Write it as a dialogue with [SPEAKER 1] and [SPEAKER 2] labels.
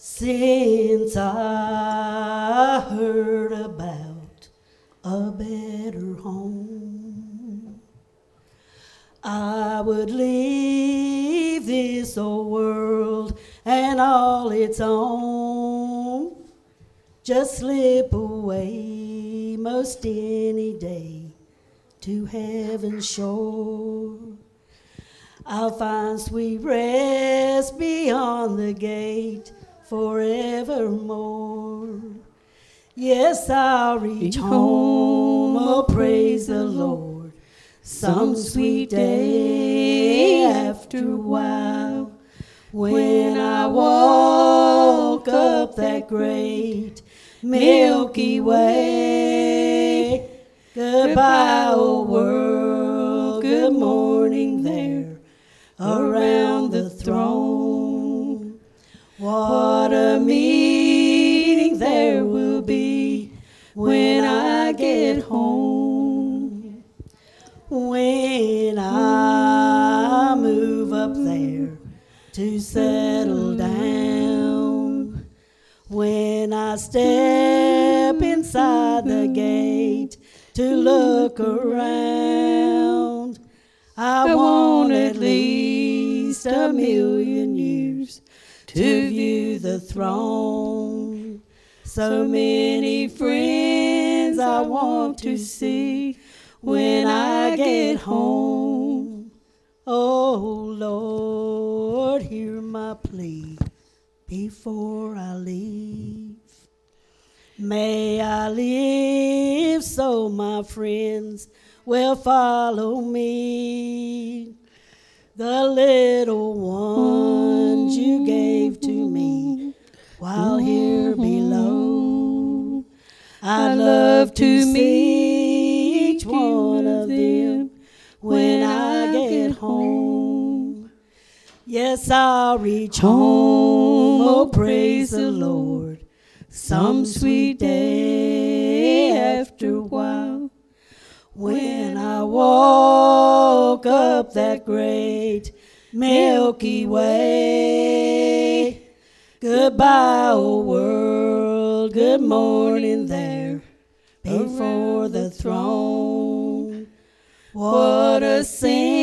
[SPEAKER 1] Since I heard about a better home, I would leave this old world and all its own, just slip away most any day to heaven's shore. I'll find sweet rest beyond the gate forevermore. Yes, I'll reach home, oh praise the Lord, some sweet day after a while, when I walk up that great Milky Way. Goodbye, old world, good morning there around the throne. What a meeting there will be when I get home. When I move up there to settle down, when I step inside the gate to look around, I want at least 1,000,000 years to view the throne. So many friends I want to see when I get home. Oh Lord, hear my plea before I leave. May I live so my friends will follow me. The little ones you gave to me while here below, I'd love to see each one of them when I get home. Yes, I'll reach home, oh praise the Lord, some sweet day after a while, when I walk up that great Milky Way. Goodbye, old world, good morning there before the throne. What a sin